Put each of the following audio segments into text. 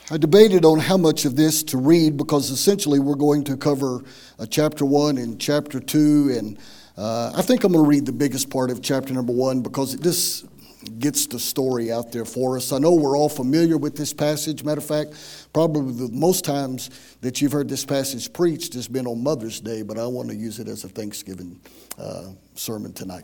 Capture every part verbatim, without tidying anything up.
I debated on how much of this to read because essentially we're going to cover uh, chapter one and chapter two, and uh, I think I'm going to read the biggest part of chapter number one because it just gets the story out there for us. I know we're all familiar with this passage. Matter of fact, probably the most times that you've heard this passage preached has been on Mother's Day, but I want to use it as a Thanksgiving uh, sermon tonight.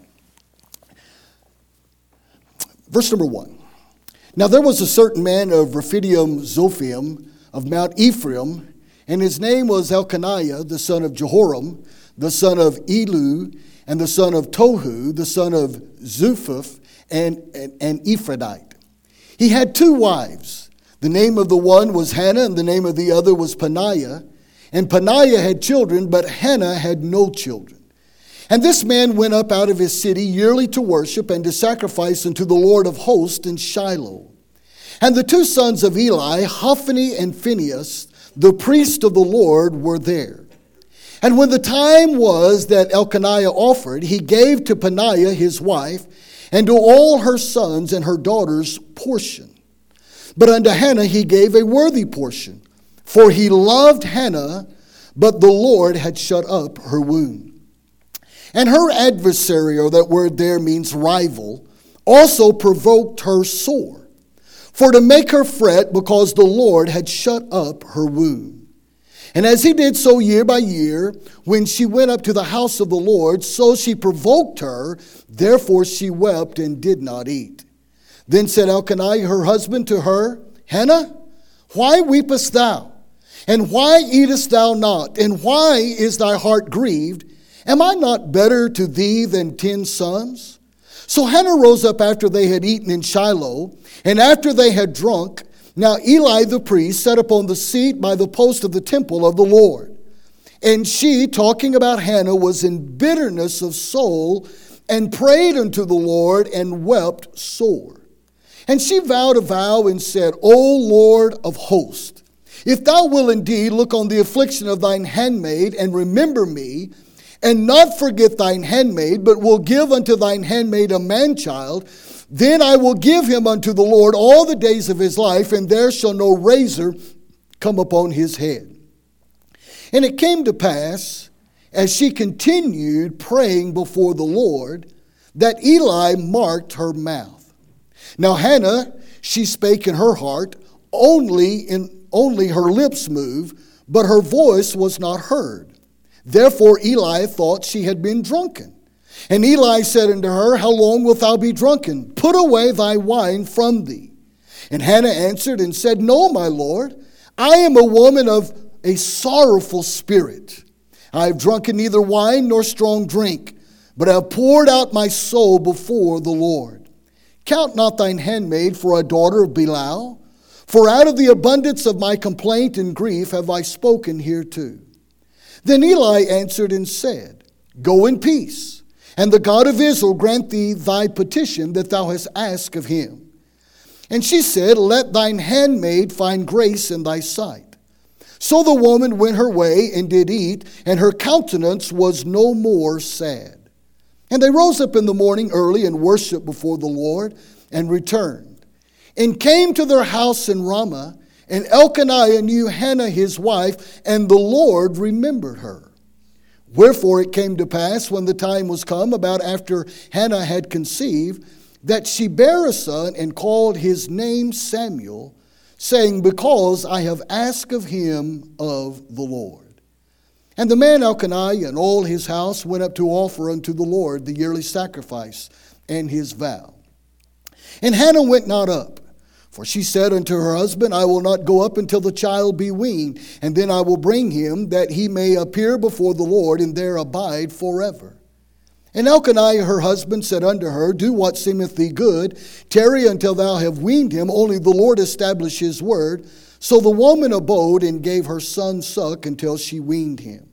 Verse number one. Now there was a certain man of Rephidim Zophaim of Mount Ephraim, and his name was Elkanah, the son of Jehoram, the son of Elu, and the son of Tohu, the son of Zuphath, and an Ephrathite. He had two wives. The name of the one was Hannah, and the name of the other was Peninnah. And Peninnah had children, but Hannah had no children. And this man went up out of his city yearly to worship and to sacrifice unto the Lord of hosts in Shiloh. And the two sons of Eli, Hophni and Phinehas, the priest of the Lord, were there. And when the time was that Elkanah offered, he gave to Peninnah his wife, and to all her sons and her daughters portion. But unto Hannah he gave a worthy portion, for he loved Hannah, but the Lord had shut up her womb. And her adversary, or that word there means rival, also provoked her sore, for to make her fret because the Lord had shut up her womb. And as he did so year by year, when she went up to the house of the Lord, so she provoked her, therefore she wept and did not eat. Then said Elkanah her husband to her, Hannah, why weepest thou? And why eatest thou not? And why is thy heart grieved? Am I not better to thee than ten sons? So Hannah rose up after they had eaten in Shiloh, and after they had drunk. Now Eli the priest sat upon the seat by the post of the temple of the Lord. And she, talking about Hannah, was in bitterness of soul, and prayed unto the Lord, and wept sore. And she vowed a vow, and said, O Lord of hosts, if thou wilt indeed look on the affliction of thine handmaid, and remember me, and not forget thine handmaid, but will give unto thine handmaid a man-child, then I will give him unto the Lord all the days of his life, and there shall no razor come upon his head. And it came to pass, as she continued praying before the Lord, that Eli marked her mouth. Now Hannah, she spake in her heart, only in only her lips moved, but her voice was not heard. Therefore Eli thought she had been drunken. And Eli said unto her, How long wilt thou be drunken? Put away thy wine from thee. And Hannah answered and said, No, my Lord, I am a woman of a sorrowful spirit. I have drunken neither wine nor strong drink, but I have poured out my soul before the Lord. Count not thine handmaid for a daughter of Belial, for out of the abundance of my complaint and grief have I spoken hereto. Then Eli answered and said, Go in peace, and the God of Israel grant thee thy petition that thou hast asked of him. And she said, Let thine handmaid find grace in thy sight. So the woman went her way and did eat, and her countenance was no more sad. And they rose up in the morning early and worshipped before the Lord, and returned, and came to their house in Ramah. And Elkanah knew Hannah his wife, and the Lord remembered her. Wherefore it came to pass, when the time was come, about after Hannah had conceived, that she bare a son, and called his name Samuel, saying, Because I have asked of him of the Lord. And the man Elkanah and all his house went up to offer unto the Lord the yearly sacrifice and his vow. And Hannah went not up. For she said unto her husband, I will not go up until the child be weaned, and then I will bring him, that he may appear before the Lord, and there abide forever. And Elkanah her husband said unto her, Do what seemeth thee good, tarry until thou have weaned him, only the Lord establish his word. So the woman abode, and gave her son suck until she weaned him.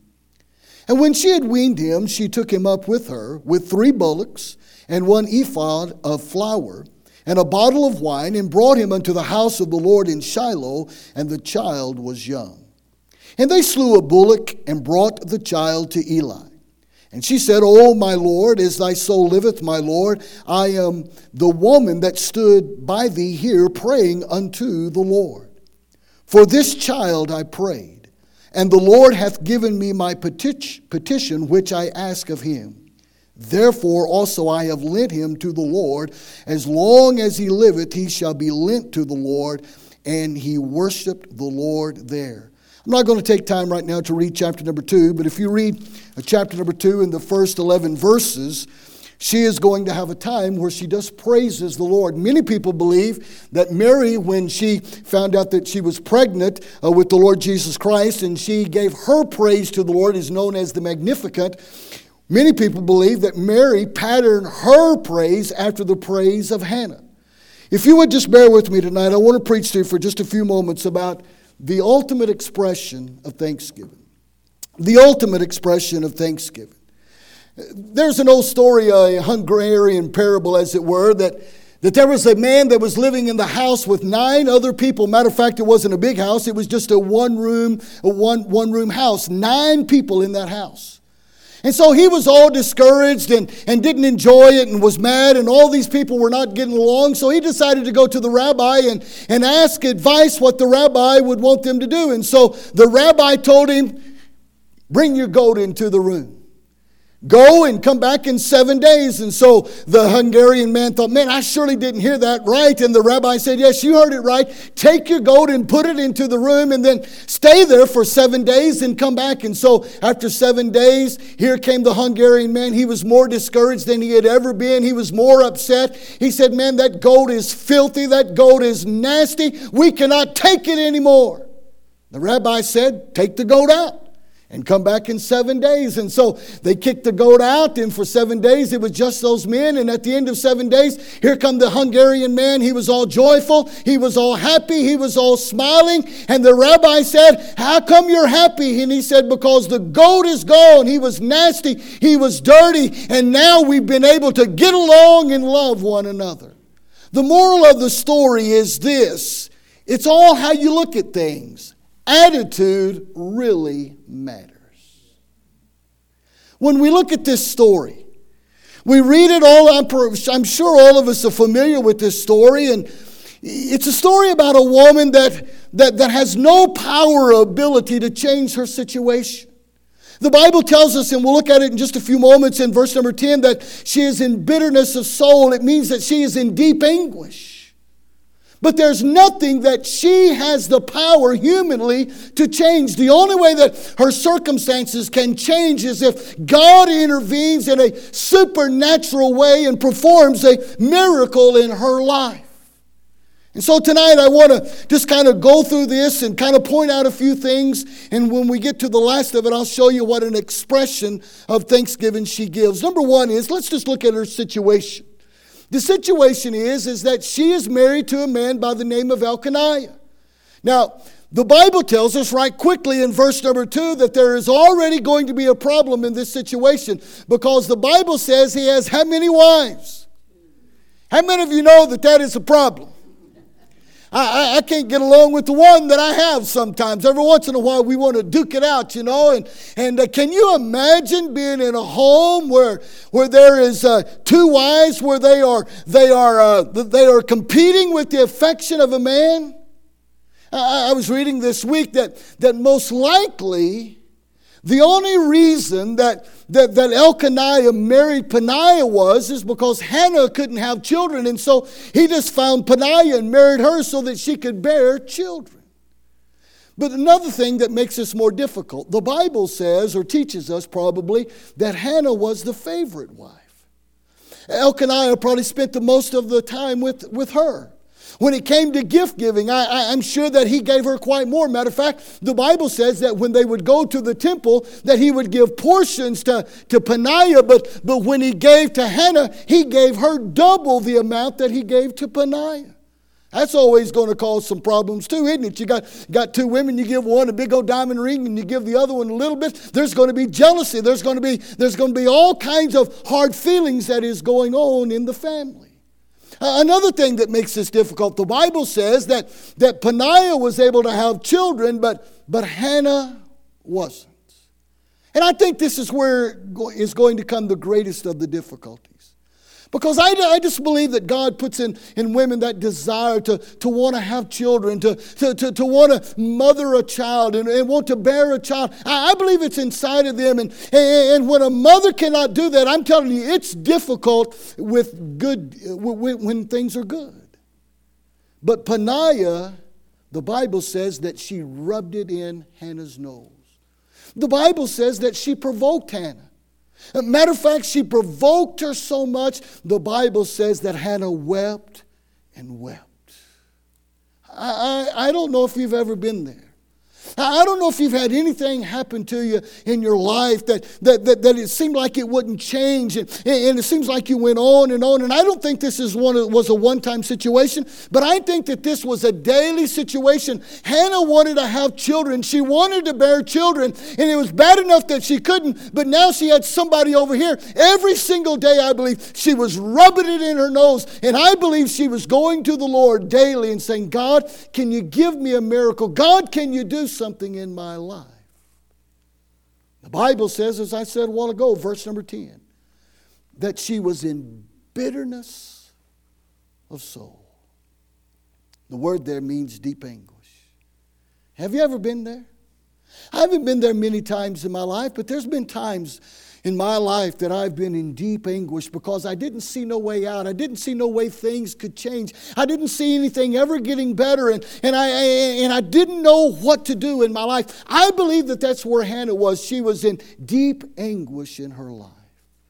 And when she had weaned him, she took him up with her, with three bullocks, and one ephah of flour, and a bottle of wine, and brought him unto the house of the Lord in Shiloh, and the child was young. And they slew a bullock, and brought the child to Eli. And she said, O my Lord, as thy soul liveth, my Lord, I am the woman that stood by thee here praying unto the Lord. For this child I prayed, and the Lord hath given me my peti- petition which I ask of him. Therefore also I have lent him to the Lord. As long as he liveth, he shall be lent to the Lord. And he worshiped the Lord there. I'm not going to take time right now to read chapter number two, but if you read chapter number two in the first eleven verses, she is going to have a time where she just praises the Lord. Many people believe that Mary, when she found out that she was pregnant uh, with the Lord Jesus Christ, and she gave her praise to the Lord, is known as the Magnificat. Many people believe that Mary patterned her praise after the praise of Hannah. If you would just bear with me tonight, I want to preach to you for just a few moments about the ultimate expression of thanksgiving. The ultimate expression of thanksgiving. There's an old story, a Hungarian parable, as it were, that, that there was a man that was living in the house with nine other people. Matter of fact, it wasn't a big house. It was just a one-room, a one, one-room house. Nine people in that house. And so he was all discouraged and, and didn't enjoy it and was mad, and all these people were not getting along. So he decided to go to the rabbi and, and ask advice what the rabbi would want them to do. And so the rabbi told him, bring your goat into the room. Go and come back in seven days. And so the Hungarian man thought, man, I surely didn't hear that right. And the rabbi said, yes, you heard it right. Take your goat and put it into the room and then stay there for seven days and come back. And so after seven days, here came the Hungarian man. He was more discouraged than he had ever been. He was more upset. He said, man, that goat is filthy. That goat is nasty. We cannot take it anymore. The rabbi said, take the goat out and come back in seven days. And so they kicked the goat out, and for seven days it was just those men. And at the end of seven days, here come the Hungarian man. He was all joyful. He was all happy. He was all smiling. And the rabbi said, how come you're happy? And he said, because the goat is gone. He was nasty. He was dirty. And now we've been able to get along and love one another. The moral of the story is this. It's all how you look at things. Attitude really matters. When we look at this story, we read it all. I'm, I'm sure all of us are familiar with this story. And it's a story about a woman that, that, that has no power or ability to change her situation. The Bible tells us, and we'll look at it in just a few moments in verse number ten, that she is in bitterness of soul. It means that she is in deep anguish. But there's nothing that she has the power humanly to change. The only way that her circumstances can change is if God intervenes in a supernatural way and performs a miracle in her life. And so tonight I want to just kind of go through this and kind of point out a few things. And when we get to the last of it, I'll show you what an expression of thanksgiving she gives. Number one is, let's just look at her situation. The situation is, is that she is married to a man by the name of Elkanah. Now, the Bible tells us right quickly in verse number two that there is already going to be a problem in this situation, because the Bible says he has how many wives? How many of you know that that is a problem? I, I, I can't get along with the one that I have sometimes. Every once in a while we want to duke it out, you know. And, and uh, can you imagine being in a home where, where there is uh, two wives, where they are, they, are, uh, they are competing with the affection of a man? I, I was reading this week that, that most likely the only reason that, that, that Elkanah married Peninnah was is because Hannah couldn't have children. And so he just found Peninnah and married her so that she could bear children. But another thing that makes this more difficult, the Bible says, or teaches us probably, that Hannah was the favorite wife. Elkanah probably spent the most of the time with, with her. When it came to gift giving, I, I, I'm sure that he gave her quite more. Matter of fact, the Bible says that when they would go to the temple, that he would give portions to, to Peninnah, but, but when he gave to Hannah, he gave her double the amount that he gave to Peninnah. That's always going to cause some problems too, isn't it? You got, got two women, you give one a big old diamond ring and you give the other one a little bit. There's going to be jealousy. There's going to be, there's going to be all kinds of hard feelings that is going on in the family. Uh, another thing that makes this difficult, the Bible says that, that Peninnah was able to have children, but, but Hannah wasn't. And I think this is where is going to come the greatest of the difficulties. Because I, I just believe that God puts in, in women that desire to, to want to have children, to, to, to, to want to mother a child and, and want to bear a child. I, I believe it's inside of them. And, and when a mother cannot do that, I'm telling you, it's difficult with good when, when things are good. But Peninnah, the Bible says that she rubbed it in Hannah's nose. The Bible says that she provoked Hannah. As a matter of fact, she provoked her so much, the Bible says that Hannah wept and wept. I, I, I don't know if you've ever been there. I don't know if you've had anything happen to you in your life that, that, that, that it seemed like it wouldn't change, and, and it seems like you went on and on. And I don't think this is one was a one-time situation, but I think that this was a daily situation. Hannah wanted to have children. She wanted to bear children, and it was bad enough that she couldn't, but now she had somebody over here. Every single day, I believe, she was rubbing it in her nose, and I believe she was going to the Lord daily and saying, God, can you give me a miracle? God, can you do something? something in my life. The Bible says, as I said a while ago, verse number ten, that she was in bitterness of soul. The word there means deep anguish. Have you ever been there? I haven't been there many times in my life, but there's been times in my life that I've been in deep anguish because I didn't see no way out. I didn't see no way things could change. I didn't see anything ever getting better, and, and, I, and I didn't know what to do in my life. I believe that that's where Hannah was. She was in deep anguish in her life.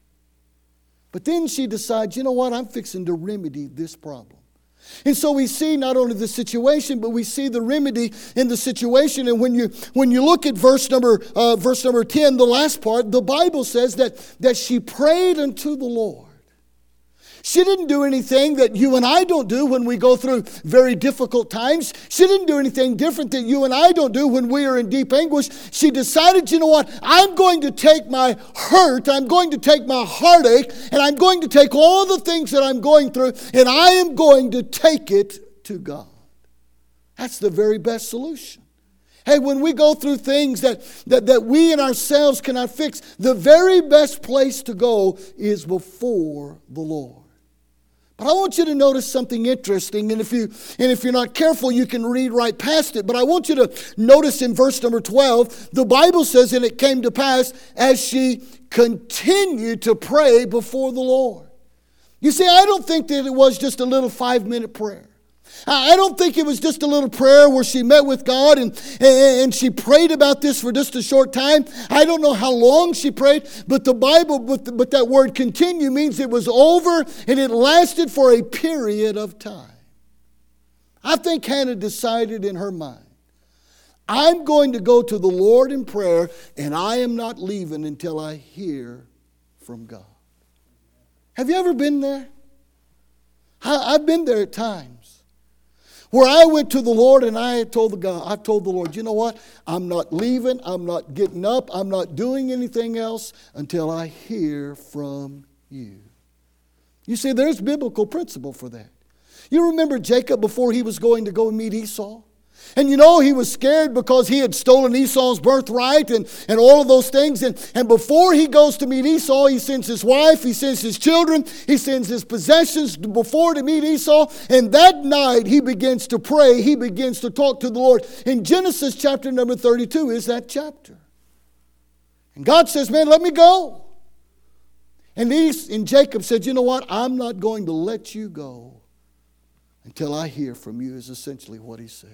But then she decides, you know what, I'm fixing to remedy this problem. And so we see not only the situation, but we see the remedy in the situation. And when you when you look at verse number uh, verse number ten, the last part, the Bible says that that she prayed unto the Lord. She didn't do anything that you and I don't do when we go through very difficult times. She didn't do anything different that you and I don't do when we are in deep anguish. She decided, you know what, I'm going to take my hurt, I'm going to take my heartache, and I'm going to take all the things that I'm going through, and I am going to take it to God. That's the very best solution. Hey, when we go through things that, that, that we and ourselves cannot fix, the very best place to go is before the Lord. But I want you to notice something interesting, and if you and if you're not careful, you can read right past it. But I want you to notice in verse number twelve, the Bible says, and it came to pass as she continued to pray before the Lord. You see, I don't think that it was just a little five-minute prayer. I don't think it was just a little prayer where she met with God and, and she prayed about this for just a short time. I don't know how long she prayed, but the Bible, but, the, but that word continue means it was over and it lasted for a period of time. I think Hannah decided in her mind, I'm going to go to the Lord in prayer and I am not leaving until I hear from God. Have you ever been there? I, I've been there at times. Where I went to the Lord and I told the God, I told the Lord, you know what? I'm not leaving. I'm not getting up. I'm not doing anything else until I hear from you. You see, there's biblical principle for that. You remember Jacob before he was going to go meet Esau? And you know, he was scared because he had stolen Esau's birthright and, and all of those things. And, and before he goes to meet Esau, he sends his wife, he sends his children, he sends his possessions before to meet Esau. And that night he begins to pray, he begins to talk to the Lord. In Genesis chapter number thirty-two is that chapter. And God says, man, let me go. And, he, and Jacob said, you know what, I'm not going to let you go until I hear from you, is essentially what he says.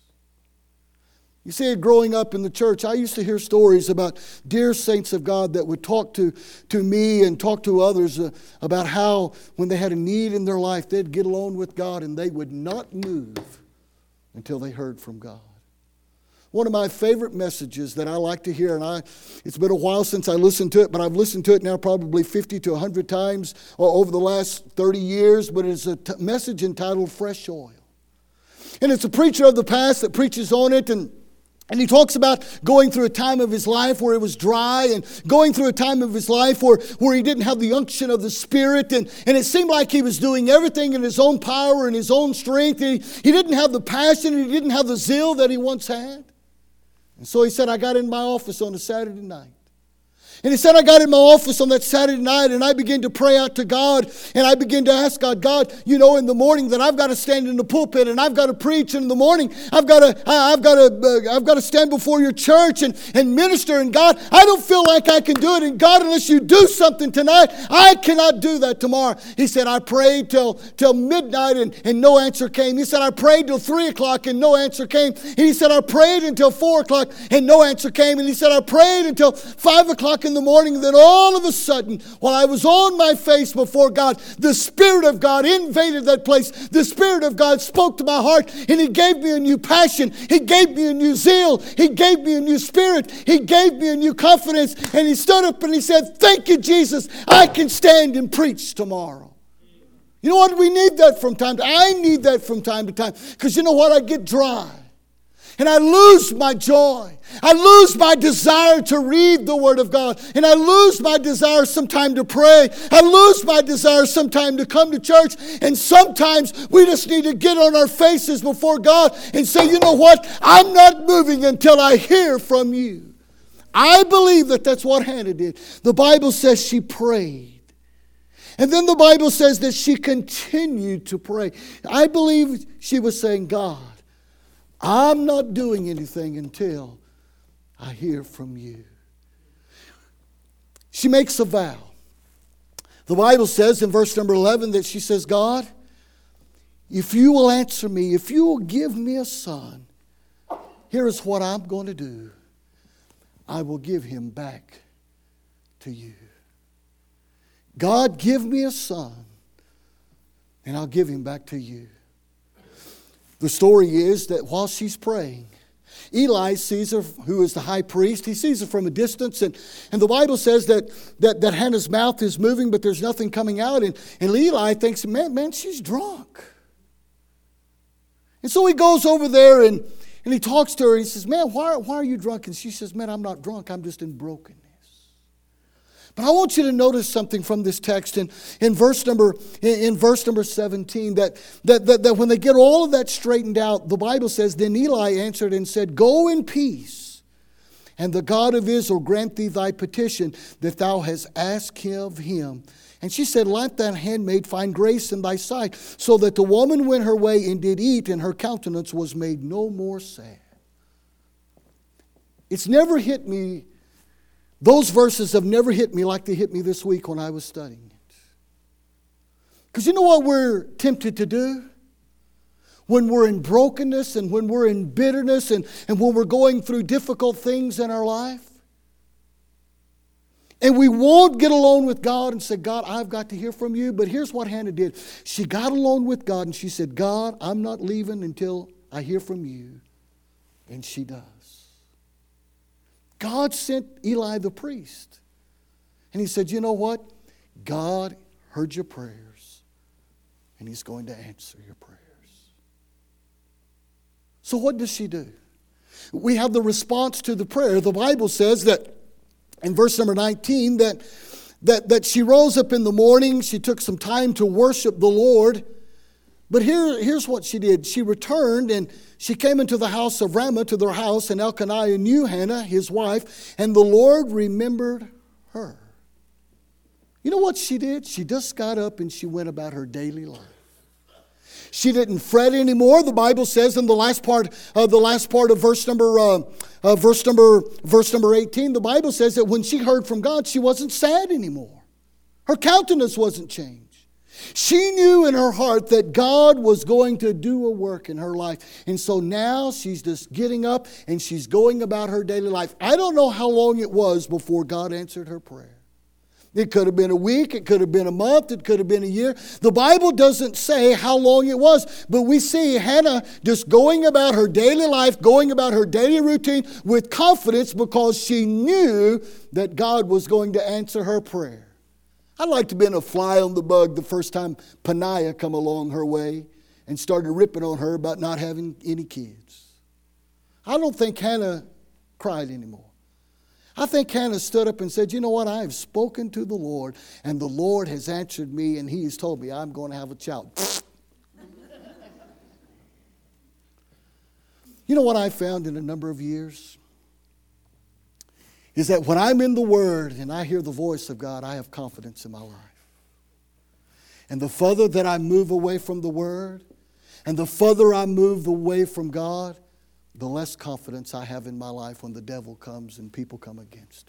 You see, growing up in the church, I used to hear stories about dear saints of God that would talk to, to me and talk to others uh, about how when they had a need in their life, they'd get alone with God and they would not move until they heard from God. One of my favorite messages that I like to hear, and I it's been a while since I listened to it, but I've listened to it now probably fifty to one hundred times over the last thirty years, but it's a t- message entitled Fresh Oil. And it's a preacher of the past that preaches on it, and And he talks about going through a time of his life where it was dry and going through a time of his life where, where he didn't have the unction of the Spirit. And, and it seemed like he was doing everything in his own power and his own strength. He, he didn't have the passion. He didn't have the zeal that he once had. And so he said, I got in my office on a Saturday night. And he said, I got in my office on that Saturday night and I began to pray out to God. And I began to ask God, God, you know, in the morning that I've got to stand in the pulpit and I've got to preach. And in the morning, I've got to, I've got to, uh, I've got to stand before your church and, and minister. And God, I don't feel like I can do it. And God, unless you do something tonight, I cannot do that tomorrow. He said, I prayed till, till midnight and, and no answer came. He said, I prayed till three o'clock and no answer came. And he said, I prayed until four o'clock and no answer came. And he said, I prayed until five o'clock in the morning. Then all of a sudden, while I was on my face before God, the Spirit of God invaded that place. The Spirit of God spoke to my heart and He gave me a new passion. He gave me a new zeal. He gave me a new spirit. He gave me a new confidence. And He stood up and He said, thank you, Jesus. I can stand and preach tomorrow. You know what? We need that from time to time. I need that from time to time. Because you know what? I get dry. And I lose my joy. I lose my desire to read the Word of God. And I lose my desire sometime to pray. I lose my desire sometime to come to church. And sometimes we just need to get on our faces before God and say, you know what? I'm not moving until I hear from you. I believe that that's what Hannah did. The Bible says she prayed. And then the Bible says that she continued to pray. I believe she was saying, God, I'm not doing anything until I hear from you. She makes a vow. The Bible says in verse number eleven that she says, God, if you will answer me, if you will give me a son, here is what I'm going to do. I will give him back to you. God, give me a son, and I'll give him back to you. The story is that while she's praying, Eli sees her, who is the high priest. He sees her from a distance. And, and the Bible says that, that, that Hannah's mouth is moving, but there's nothing coming out. And, and Eli thinks, man, man, she's drunk. And so he goes over there and, and he talks to her. He says, man, why, why are you drunk? And she says, man, I'm not drunk. I'm just in brokenness. But I want you to notice something from this text in, in verse number in verse number seventeen, that, that, that, that when they get all of that straightened out, the Bible says, then Eli answered and said, go in peace, and the God of Israel grant thee thy petition that thou hast asked of him. And she said, let that handmaid find grace in thy sight. So that the woman went her way and did eat, and her countenance was made no more sad. It's never hit me. Those verses have never hit me like they hit me this week when I was studying it. Because you know what we're tempted to do? When we're in brokenness and when we're in bitterness and, and when we're going through difficult things in our life. And we won't get alone with God and say, God, I've got to hear from you. But here's what Hannah did. She got alone with God and she said, God, I'm not leaving until I hear from you. And she does. God sent Eli the priest. And he said, you know what? God heard your prayers. And He's going to answer your prayers. So what does she do? We have the response to the prayer. The Bible says that in verse number nineteen that, that, that she rose up in the morning. She took some time to worship the Lord. But here, here's what she did. She returned and she came into the house of Ramah, to their house, and Elkanah knew Hannah, his wife, and the Lord remembered her. You know what she did? She just got up and she went about her daily life. She didn't fret anymore. The Bible says in the last part of uh, the last part of verse number uh, uh, verse number verse number eighteen, the Bible says that when she heard from God, she wasn't sad anymore. Her countenance wasn't changed. She knew in her heart that God was going to do a work in her life. And so now she's just getting up and she's going about her daily life. I don't know how long it was before God answered her prayer. It could have been a week, it could have been a month, it could have been a year. The Bible doesn't say how long it was, but we see Hannah just going about her daily life, going about her daily routine with confidence because she knew that God was going to answer her prayer. I'd like to have been a fly on the bug the first time Peninnah come along her way and started ripping on her about not having any kids. I don't think Hannah cried anymore. I think Hannah stood up and said, you know what, I have spoken to the Lord, and the Lord has answered me, and He has told me I'm going to have a child. You know what I found in a number of years? is that when I'm in the Word and I hear the voice of God, I have confidence in my life. And the further that I move away from the Word, and the further I move away from God, the less confidence I have in my life when the devil comes and people come against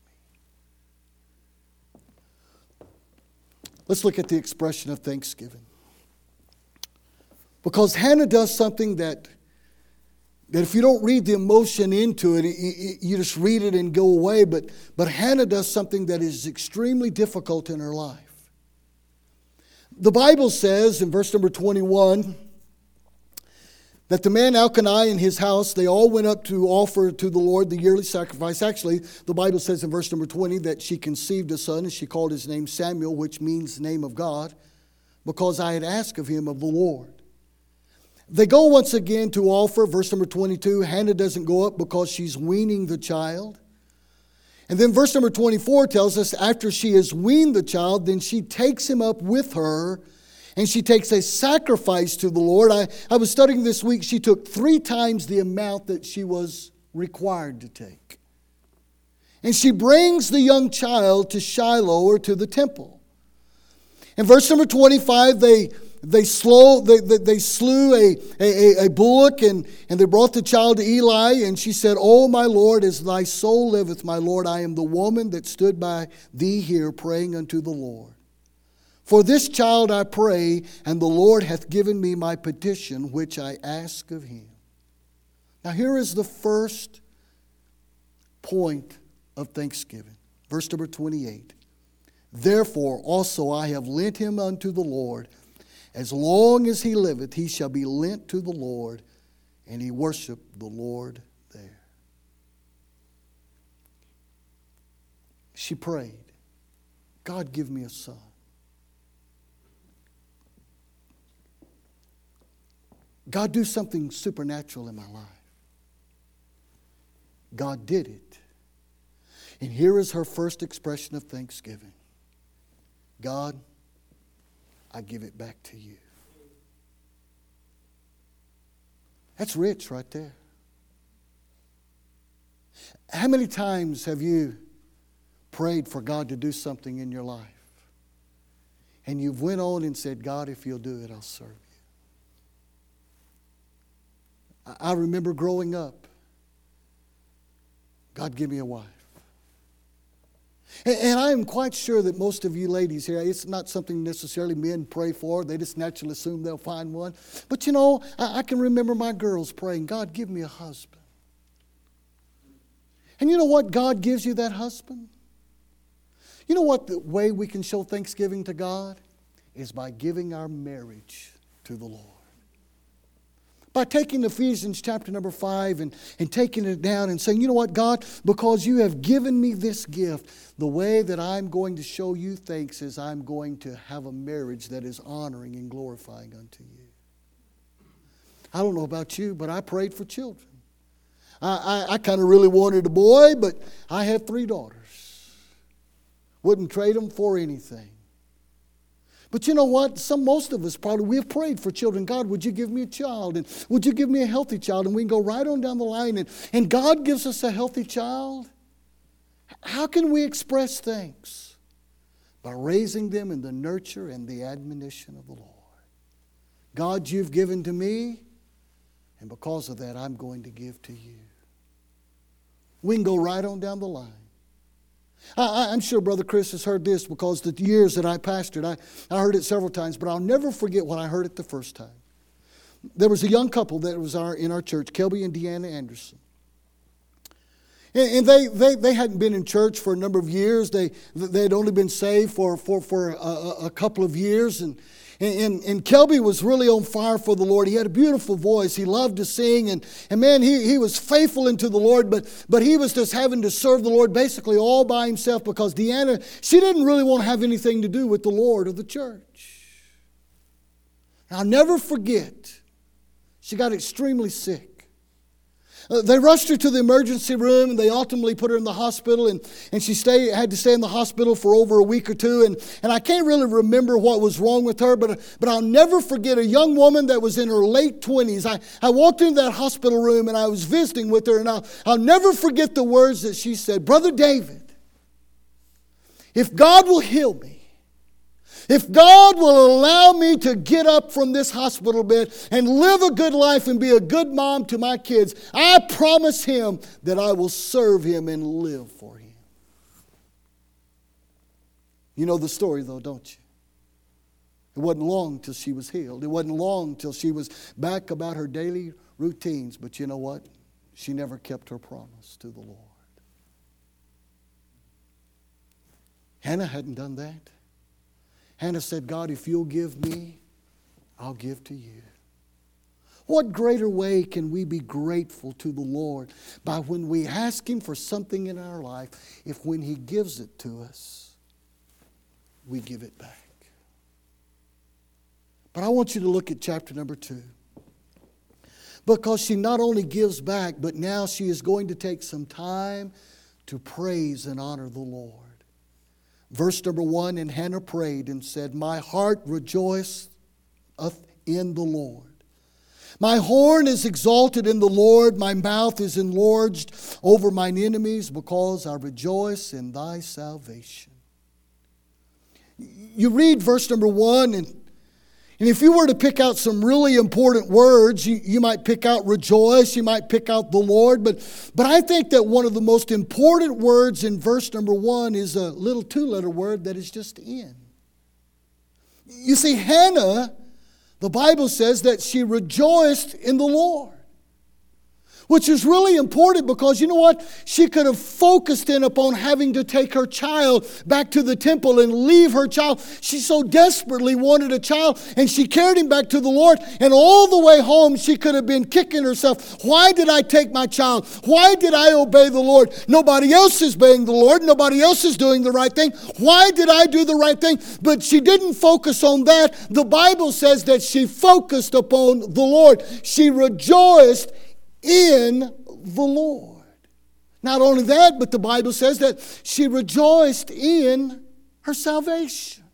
me. Let's look at the expression of thanksgiving. Because Hannah does something that, that if you don't read the emotion into it, it, it, you just read it and go away. But, but Hannah does something that is extremely difficult in her life. The Bible says in verse number twenty-one that the man Elkanah and his house, they all went up to offer to the Lord the yearly sacrifice. Actually, the Bible says in verse number twenty that she conceived a son and she called his name Samuel, which means name of God, because I had asked of him of the Lord. They go once again to offer. Verse number twenty-two, Hannah doesn't go up because she's weaning the child. And then verse number twenty-four tells us after she has weaned the child, then she takes him up with her and she takes a sacrifice to the Lord. I, I was studying this week. She took three times the amount that she was required to take. And she brings the young child to Shiloh or to the temple. In verse number twenty-five, they They, slow, they, they, they slew a, a, a bullock and, and they brought the child to Eli. And she said, "O my Lord, as thy soul liveth, my Lord, I am the woman that stood by thee here praying unto the Lord. For this child I pray, and the Lord hath given me my petition, which I ask of him." Now here is the first point of thanksgiving. Verse number twenty-eight. "Therefore also I have lent him unto the Lord. As long as he liveth, he shall be lent to the Lord." And he worshiped the Lord there. She prayed, "God, give me a son." God, do something supernatural in my life. God did it. And here is her first expression of thanksgiving. "God, I give it back to you." That's rich right there. How many times have you prayed for God to do something in your life? And you've went on and said, "God, if you'll do it, I'll serve you." I remember growing up, "God, give me a wife." And I am quite sure that most of you ladies here, it's not something necessarily men pray for. They just naturally assume they'll find one. But you know, I, I can remember my girls praying, "God, give me a husband." And you know what? God gives you that husband. You know what the way we can show thanksgiving to God is by giving our marriage to the Lord. By taking Ephesians chapter number five and, and taking it down and saying, "You know what, God, because you have given me this gift, the way that I'm going to show you thanks is I'm going to have a marriage that is honoring and glorifying unto you." I don't know about you, but I prayed for children. I, I, I kind of really wanted a boy, but I have three daughters. Wouldn't trade them for anything. But you know what? Some, most of us probably, we have prayed for children. "God, would you give me a child? And would you give me a healthy child?" And we can go right on down the line. And, and God gives us a healthy child. How can we express thanks? By raising them in the nurture and the admonition of the Lord. "God, you've given to me, and because of that, I'm going to give to you." We can go right on down the line. I, I'm sure Brother Chris has heard this because the years that I pastored, I, I heard it several times, but I'll never forget when I heard it the first time. There was a young couple that was our, in our church, Kelby and Deanna Anderson. And, and they, they, they hadn't been in church for a number of years. They, they had only been saved for, for, for a, a couple of years. And, and, and Kelby was really on fire for the Lord. He had a beautiful voice. He loved to sing. And, and man, he, he was faithful unto the Lord. But, but he was just having to serve the Lord basically all by himself because Deanna, she didn't really want to have anything to do with the Lord or the church. And I'll never forget, she got extremely sick. Uh, they rushed her to the emergency room, and they ultimately put her in the hospital, and, and she stay, had to stay in the hospital for over a week or two. And, and I can't really remember what was wrong with her, but, but I'll never forget a young woman that was in her late twenties. I, I walked into that hospital room, and I was visiting with her, and I'll, I'll never forget the words that she said. Brother David, if God will heal me, if God will allow me to get up from this hospital bed and live a good life and be a good mom to my kids, I promise Him that I will serve Him and live for Him. You know the story though, don't you? It wasn't long till she was healed. It wasn't long till she was back about her daily routines. But you know what? She never kept her promise to the Lord. Hannah hadn't done that. Hannah said, God, if you'll give me, I'll give to you. What greater way can we be grateful to the Lord by when we ask Him for something in our life, if when He gives it to us, we give it back. But I want you to look at chapter number two. Because she not only gives back, but now she is going to take some time to praise and honor the Lord. Verse number one, and Hannah prayed and said, my heart rejoiceth in the Lord. My horn is exalted in the Lord. My mouth is enlarged over mine enemies, because I rejoice in thy salvation. You read verse number one, and And if you were to pick out some really important words, you, you might pick out rejoice, you might pick out the Lord. But, but I think that one of the most important words in verse number one is a little two-letter word that is just in. You see, Hannah, the Bible says that she rejoiced in the Lord. Which is really important, because you know what? She could have focused in upon having to take her child back to the temple and leave her child. She so desperately wanted a child, and she carried him back to the Lord. And all the way home, she could have been kicking herself. Why did I take my child? Why did I obey the Lord? Nobody else is obeying the Lord. Nobody else is doing the right thing. Why did I do the right thing? But she didn't focus on that. The Bible says that she focused upon the Lord. She rejoiced in the Lord. Not only that, but the Bible says that she rejoiced in her salvation.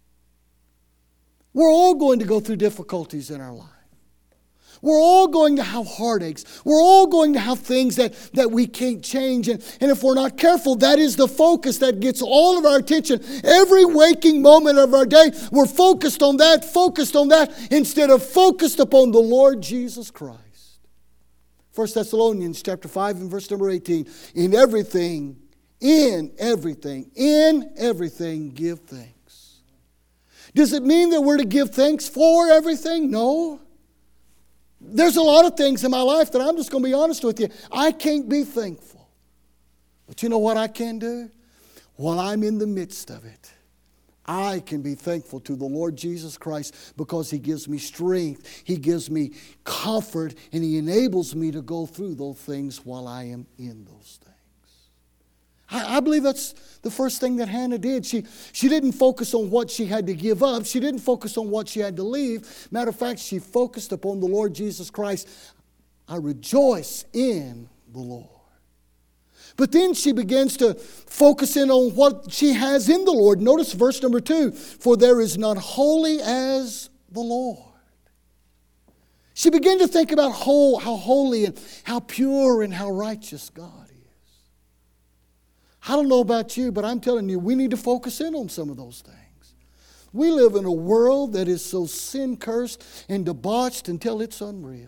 We're all going to go through difficulties in our life. We're all going to have heartaches. We're all going to have things that, that we can't change. And, and if we're not careful, that is the focus that gets all of our attention. Every waking moment of our day, we're focused on that, focused on that, instead of focused upon the Lord Jesus Christ. First Thessalonians chapter five and verse number eighteen. In everything, in everything, in everything give thanks. Does it mean that we're to give thanks for everything? No. There's a lot of things in my life that I'm just going to be honest with you. I can't be thankful. But you know what I can do? While I'm in the midst of it, I can be thankful to the Lord Jesus Christ, because He gives me strength, He gives me comfort, and He enables me to go through those things while I am in those things. I, I believe that's the first thing that Hannah did. She, she didn't focus on what she had to give up. She didn't focus on what she had to leave. Matter of fact, she focused upon the Lord Jesus Christ. I rejoice in the Lord. But then she begins to focus in on what she has in the Lord. Notice verse number two. For there is none holy as the Lord. She began to think about how, how holy and how pure and how righteous God is. I don't know about you, but I'm telling you, we need to focus in on some of those things. We live in a world that is so sin-cursed and debauched until it's unreal.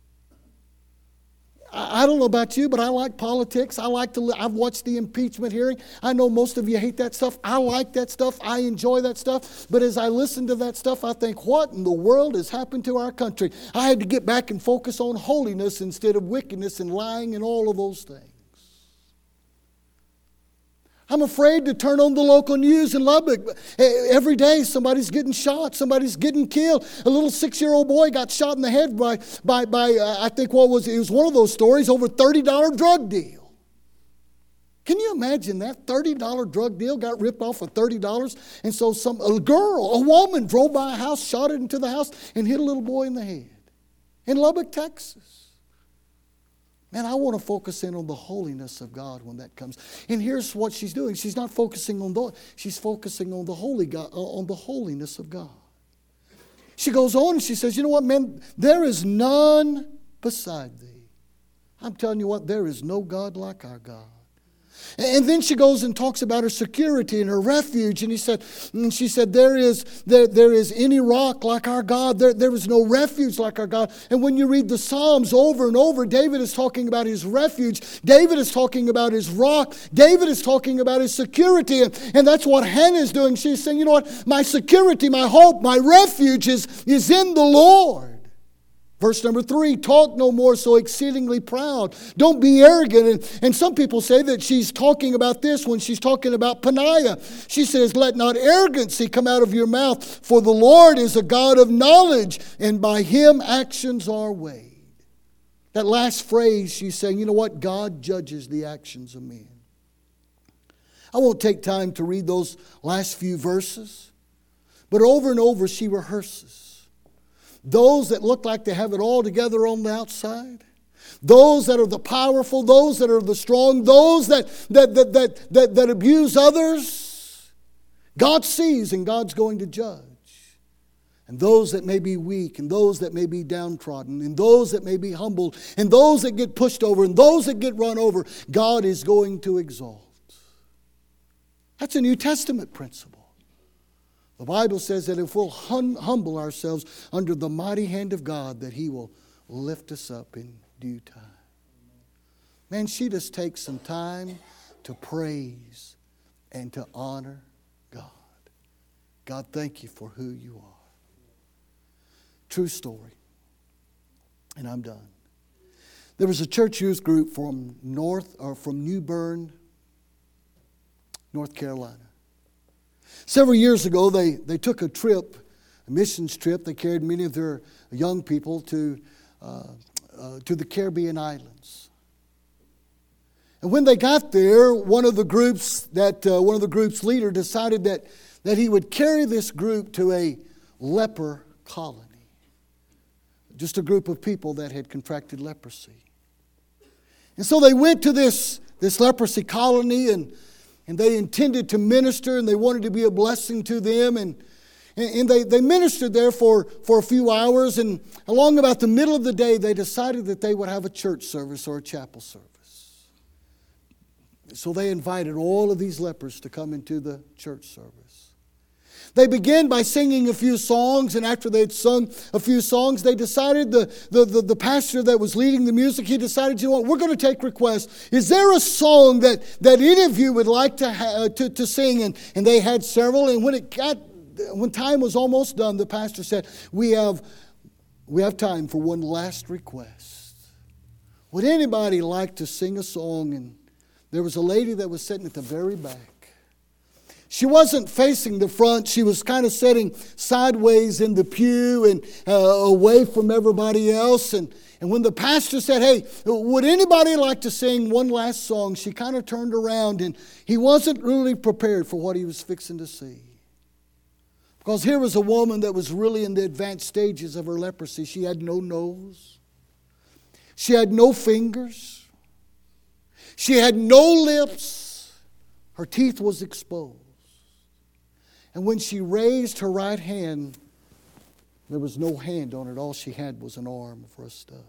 I don't know about you, but I like politics. I like to. I've watched the impeachment hearing. I know most of you hate that stuff. I like that stuff. I enjoy that stuff. But as I listen to that stuff, I think, what in the world has happened to our country? I had to get back and focus on holiness instead of wickedness and lying and all of those things. I'm afraid to turn on the local news in Lubbock. Every day somebody's getting shot, somebody's getting killed. A little six-year-old boy got shot in the head by, by, by uh, I think what was, it was one of those stories, over a thirty dollar drug deal. Can you imagine that? thirty dollar drug deal got ripped off for thirty dollars. And so some a girl, a woman, drove by a house, shot it into the house, and hit a little boy in the head in Lubbock, Texas. Man, I want to focus in on the holiness of God when that comes. And here's what she's doing. She's not focusing on the, she's focusing on the holy God, on the holiness of God. She goes on and she says, you know what, man, there is none beside thee. I'm telling you what, there is no God like our God. And then she goes and talks about her security and her refuge. And he said, and she said, there is there, there is any rock like our God. There, there is no refuge like our God. And when you read the Psalms over and over, David is talking about his refuge. David is talking about his rock. David is talking about his security. And, and that's what Hannah is doing. She's saying, you know what? My security, my hope, my refuge is, is in the Lord. Verse number three, talk no more so exceedingly proud. Don't be arrogant. And, and some people say that she's talking about this when she's talking about Peninnah. She says, let not arrogancy come out of your mouth, for the Lord is a God of knowledge, and by him actions are weighed. That last phrase, she's saying, you know what? God judges the actions of men. I won't take time to read those last few verses, but over and over she rehearses. Those that look like they have it all together on the outside. Those that are the powerful. Those that are the strong. Those that, that, that, that, that, that abuse others. God sees and God's going to judge. And those that may be weak. And those that may be downtrodden. And those that may be humbled. And those that get pushed over. And those that get run over. God is going to exalt. That's a New Testament principle. The Bible says that if we'll hum- humble ourselves under the mighty hand of God, that he will lift us up in due time. Man, she just takes some time to praise and to honor God. God, thank you for who you are. True story. And I'm done. There was a church youth group from North or from New Bern, North Carolina. Several years ago, they, they took a trip, a missions trip. They carried many of their young people to, uh, uh, to the Caribbean islands. And when they got there, one of the groups that uh, one of the group's leader decided that, that he would carry this group to a leper colony. Just a group of people that had contracted leprosy. And so they went to this, this leprosy colony, and And they intended to minister, and they wanted to be a blessing to them. And, and they, they ministered there for, for a few hours. And along about the middle of the day, they decided that they would have a church service or a chapel service. So they invited all of these lepers to come into the church service. They began by singing a few songs, and after they'd sung a few songs, they decided, the, the, the, the pastor that was leading the music, he decided, you know what, we're going to take requests. Is there a song that, that any of you would like to, ha- to, to sing? And, and they had several, and when it got, when time was almost done, the pastor said, we have, we have time for one last request. Would anybody like to sing a song? And there was a lady that was sitting at the very back. She wasn't facing the front. She was kind of sitting sideways in the pew and uh, away from everybody else. And, and when the pastor said, hey, would anybody like to sing one last song? She kind of turned around, and he wasn't really prepared for what he was fixing to see. Because here was a woman that was really in the advanced stages of her leprosy. She had no nose. She had no fingers. She had no lips. Her teeth was exposed. And when she raised her right hand, there was no hand on it. All she had was an arm for a stub.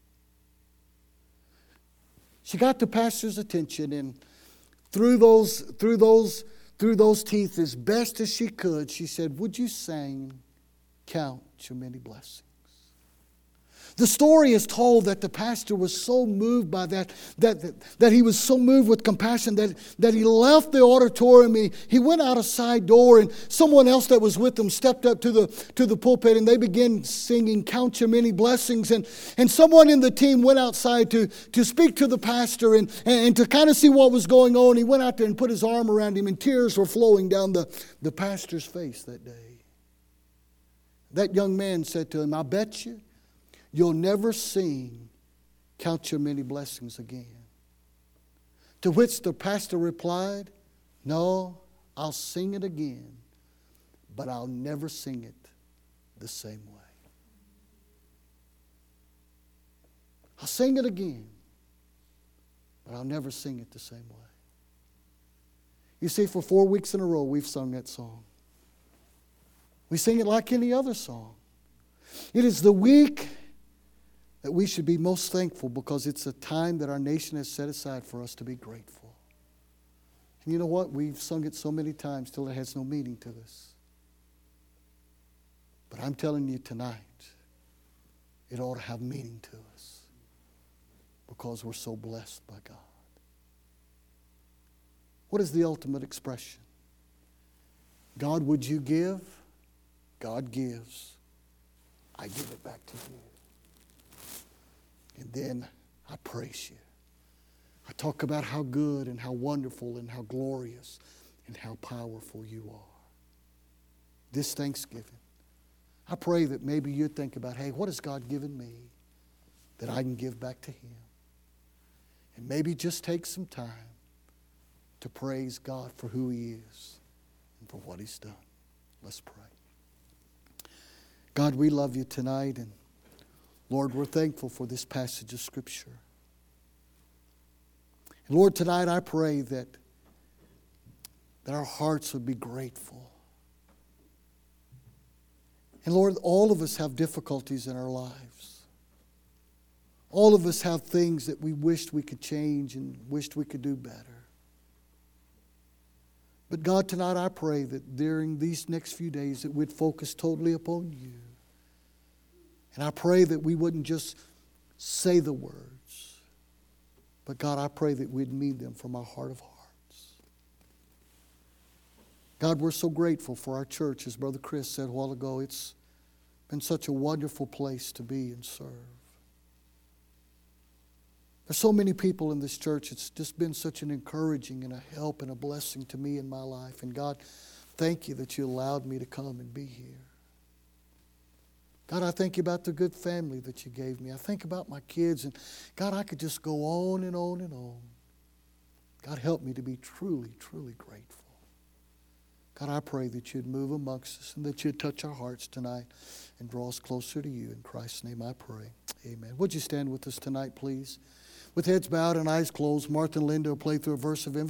She got the pastor's attention, and through those, through those, through those teeth, as best as she could, she said, would you sing, Count Your Many Blessings? The story is told that the pastor was so moved by that, that, that, that he was so moved with compassion that, that he left the auditorium. He, he went out a side door, and someone else that was with him stepped up to the, to the pulpit, and they began singing, Count Your Many Blessings. And, and someone in the team went outside to, to speak to the pastor and, and, and to kind of see what was going on. He went out there and put his arm around him, and tears were flowing down the, the pastor's face that day. That young man said to him, I bet you you'll never sing Count Your Many Blessings again. To which the pastor replied, no, I'll sing it again, but I'll never sing it the same way. I'll sing it again, but I'll never sing it the same way. You see, for four weeks in a row, we've sung that song. We sing it like any other song. It is the week that we should be most thankful because it's a time that our nation has set aside for us to be grateful. And you know what? We've sung it so many times till it has no meaning to us. But I'm telling you tonight, it ought to have meaning to us because we're so blessed by God. What is the ultimate expression? God, would you give? God gives. I give it back to you. And then I praise you. I talk about how good and how wonderful and how glorious and how powerful you are. This Thanksgiving, I pray that maybe you'd think about, hey, what has God given me that I can give back to Him? And maybe just take some time to praise God for who He is and for what He's done. Let's pray. God, we love you tonight, and Lord, we're thankful for this passage of Scripture. And Lord, tonight I pray that, that our hearts would be grateful. And Lord, all of us have difficulties in our lives. All of us have things that we wished we could change and wished we could do better. But God, tonight I pray that during these next few days that we'd focus totally upon you. And I pray that we wouldn't just say the words, but God, I pray that we'd mean them from our heart of hearts. God, we're so grateful for our church. As Brother Chris said a while ago, it's been such a wonderful place to be and serve. There's so many people in this church. It's just been such an encouraging and a help and a blessing to me in my life. And God, thank you that you allowed me to come and be here. God, I thank you about the good family that you gave me. I think about my kids, and God, I could just go on and on and on. God, help me to be truly, truly grateful. God, I pray that you'd move amongst us and that you'd touch our hearts tonight and draw us closer to you. In Christ's name I pray. Amen. Would you stand with us tonight, please? With heads bowed and eyes closed, Martha and Linda will play through a verse of invitation.